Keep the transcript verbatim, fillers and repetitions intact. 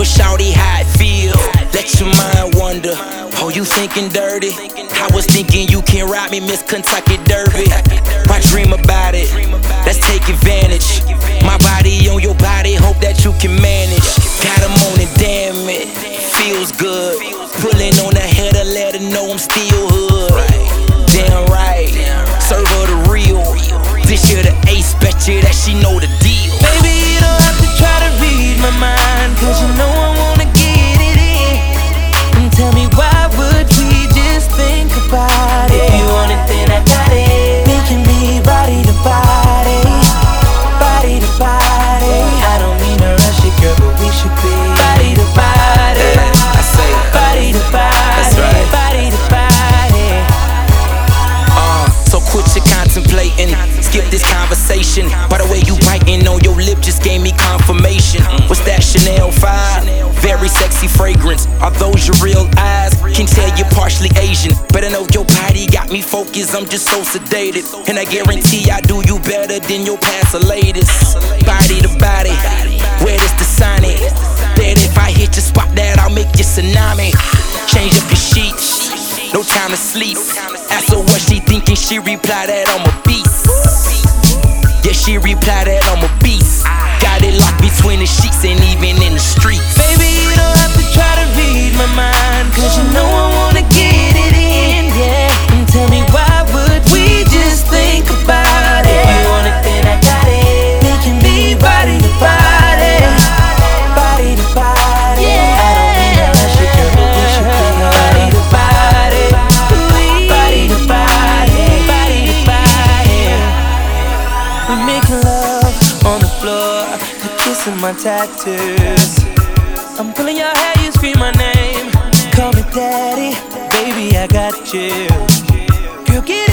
but shawty, how it feel? Let your mind wander. Oh, you thinking dirty? I was thinking you can ride me, Miss Kentucky Derby. Why dream about it? Let's take advantage. My body on your body, hope that you can manage. Got him on it, damn it, feels good. Pulling on the header, let her know I'm still hood. Damn right, serve her the real. This year the ace, bet you that she know the deal. Baby, you don't have to try to read my mind, cause you know I wanna get it in. And tell me, why would we just think about it? If you want it, then I got it. We can be body to body, body to body. I don't mean to rush it, girl, but we should be body to body. I say body to body, that's right. body to body. Uh, so quit your contemplating, skip this conversation. By the way you biting on your lip just gave me confirmation. What's that, Chanel five? Very sexy fragrance. Are those your real eyes? Can tell you're partially Asian. Better know your body got me focused, I'm just so sedated. And I guarantee I do you better than your past or latest. Body to body, where does the sign it? Bet if I hit your spot that I'll make you tsunami. Change up your sheets, no time to sleep. Ask her what she thinking, she reply that I'm a beast. Yeah, she reply that I'm a beast. Got it locked between the sheets and even in the streets. Baby, you don't have to try to read my mind, cause you know I wanna get it in, yeah. And tell me, why would we just think about it? If you want it, then I got it. We can be body to body, body to body. Yeah. I don't mean to rush it, girl, but we should be body to body, body to body, body to body. We making love on the floor, kissing my tattoos. I'm pulling your hair, you scream my name. Call me daddy, baby, I got you. Girl, get